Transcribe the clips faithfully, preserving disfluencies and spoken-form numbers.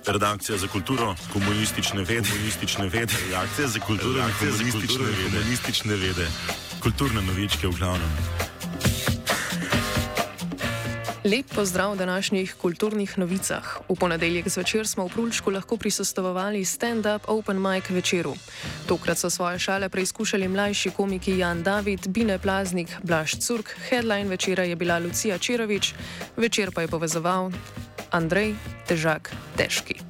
Redakcija za kulturo, komunistične vede, komunistične vede, redakcija za kulturo, komunistične vede, komunistične vede, kulturne novičke v glavnem. Lep pozdrav v današnjih kulturnih novicah. V ponedeljek zvečer smo v Prulčku lahko prisostvovali stand-up open mic večeru. Tokrat so svoje šale preizkušali mlajši komiki Jan David, Bine Plaznik, Blaž Curk, headline večera je bila Lucija Čerovič, večer pa je povezoval Andrej Težak Težki.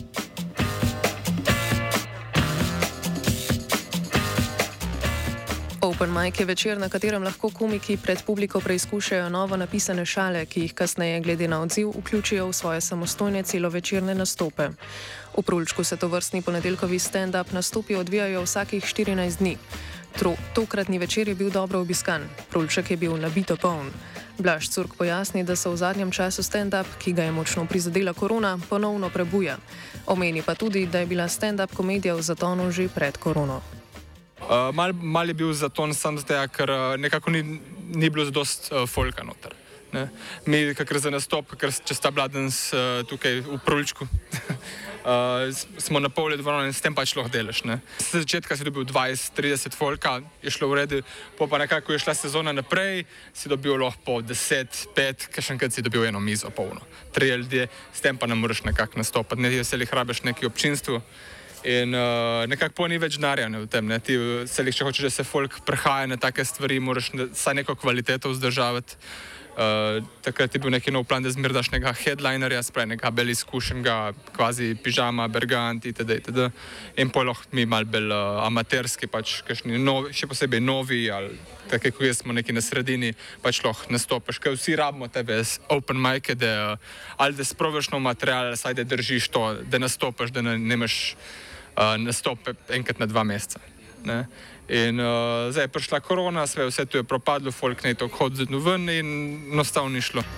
Open mic je večer, na katerem lahko komiki pred publiko preizkušajo novo napisane šale, ki jih kasneje glede na odziv vključijo v svoje samostojne celovečerne nastope. V Prulčku se tovrstni ponedeljkovi stand-up nastopi odvijajo vsakih štirinajst dni. Tro, tokratni večer je bil dobro obiskan. Prulček je bil nabito poln. Blaž Curk pojasni, da se v zadnjem času stand-up, ki ga je močno prizadela korona, ponovno prebuja. Omeni pa tudi, da je bila stand-up komedija v zatonu že pred korono. Uh, mal, mal je bil zaton sam zato, ker uh, nekako ni, ni bilo zadost uh, folka noter. Ne? Mi, kakor za nastop, kakor čez ta bladens uh, tukaj v Prulčku, uh, smo na pol dvorane in s tem pač lahko delaš. Z začetka si dobil dvajset trideset folka, je šlo v redu, po pa nekako je šla sezona naprej, si dobil lahko po deset, pet, kaj še enkrat si dobil eno mizo polno. Tri ljudje, s tem pa ne moreš nekako nastopati, ne se jih rabiš neki občinstvu. In uh, nekako po ni več denarja v tem. Ne? Ti se jih, če hočeš, da se folk prehaja na take stvari, moraš vsaj neko kvaliteto vzdržavati. Uh, takrat je bil neki nov plan, da zmer daš nekega headlinerja, spravi nekega bel izkušenega, kvazi pižama, bergant itd. itd. In pol lahko mi mal bolj uh, amaterski, pač novi, še posebej novi, ali tako kot jaz smo neki na sredini, pač lahko nastopiš. Ker vsi rabimo tebe z open mic, da ali da sproviš nov material, ali saj da držiš to, da nastopiš, da ne, ne imaš uh, nastope enkrat na dva meseca. Ne? In uh, zdaj je prišla korona, sve, vse tu je propadlo, folk ne je tako hodil ven in enostavno ni šlo.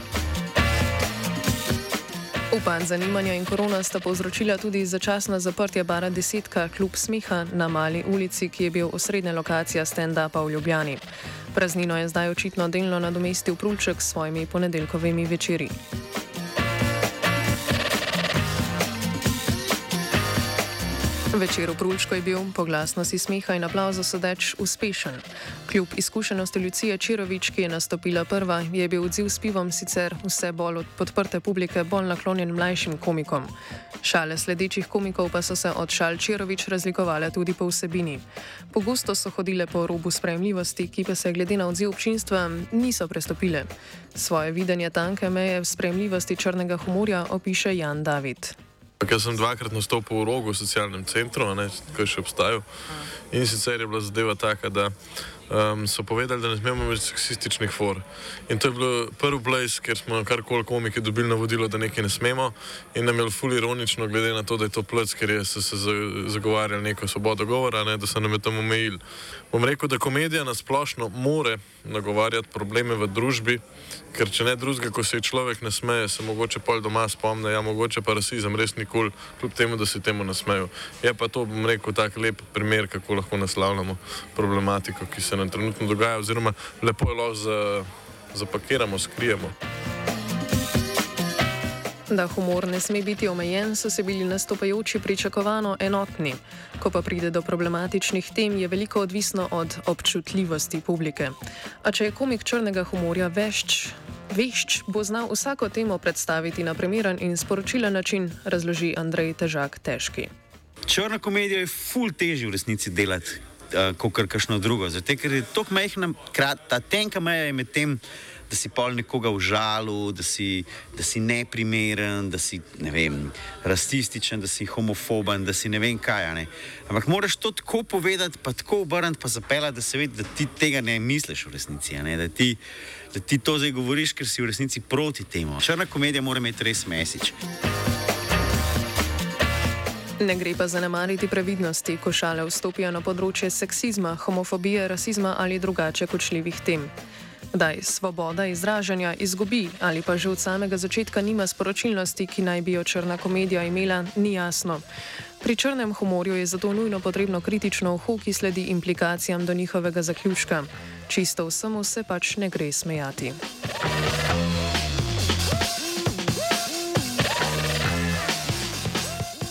Upad zanimanja in korona sta povzročila tudi začasno zaprtje bara Desetka, klub smeha na Mali ulici, ki je bil osrednja lokacija stand-upa v Ljubljani. Praznino je zdaj očitno delno nadomestil Prulček s svojimi ponedeljkovimi večeri. Večer v Prulčku je bil, po glasnosti smeha in aplavza sodeč, uspešen. Kljub izkušenosti Lucije Čerovič, ki je nastopila prva, je bil odziv s pivom sicer vse bolj od podprte publike bolj naklonjen mlajšim komikom. Šale sledečih komikov pa so se od šal Čerovič razlikovale tudi po vsebini. Pogosto so hodile po robu sprejemljivosti, ki pa se glede na odziv občinstva niso prestopile. Svoje videnje tanke meje sprejemljivosti črnega humorja opiše Jan David. Ker sem dvakrat nastopil v Rogu v socialnem centru, ki še obstajal. In sicer je bila zadeva taka, da um, so povedali, da ne smemo imeti seksističnih for. In to je bilo prvi place, kjer smo karkoli komiki dobili navodilo, da nekaj ne smemo. In nam je ful ironično, glede na to, da je to plec, ker je se, se zagovarjali neko svobodo govora, ne, da so nam je tam omejili. Bom rekel, da komedija nasplošno more nagovarjati probleme v družbi, ker če ne drugega, ko se človek ne smeje, se mogoče pol doma spomne, ja, mogoče pa rasizem res nikoli, kljub temu, da se temu nasmejo. Je pa to, bom rekel, tak lep primer, kako lahko naslavljamo problematiko, ki se nam trenutno dogaja, oziroma lepo je lahko za, zapakiramo, skrijemo. Da humor ne sme biti omejen, so se bili nastopajoči pričakovano enotni. Ko pa pride do problematičnih tem, je veliko odvisno od občutljivosti publike. A če je komik črnega humorja vešč, vešč, bo znal vsako temo predstaviti na primeren in sporočilen način, razloži Andrej Težak Težki. Črna komedija je ful težji v resnici delati, uh, kot kar kakšno drugo. Zato, ker je toliko majhna, ta tenka meja je med tem, da si pol nekoga užalil, da si, da si neprimeren, da si, ne vem, rasističen, da si homofoben, da si ne vem kaj. Ne? Ampak moraš to tako povedati, pa tako obrniti, pa zapeljati, da se vidi, da ti tega ne misliš v resnici. Ne? Da, ti, da ti to zdaj govoriš, ker si v resnici proti temu. Črna komedija mora imeti res mesič. Ne gre pa zanemariti previdnosti, ko šale vstopijo na področje seksizma, homofobije, rasizma ali drugače kočljivih tem. Kdaj svoboda izražanja izgubi ali pa že od samega začetka nima sporočilnosti, ki naj bi jo črna komedija imela, ni jasno. Pri črnem humorju je zato nujno potrebno kritično uho, ki sledi implikacijam do njihovega zaključka. Čisto vsemu se pač ne gre smejati.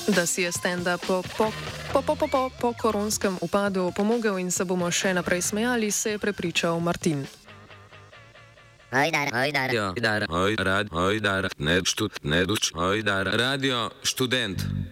Da si je stand-up po, po, po, po, po, po, po koronskem upadu pomogel in se bomo še naprej smejali, se je prepričal Martin. Ojdar, ojdar, ojdar, ojdar, ojdar, ne štud, ne duč, ojdar, radio študent.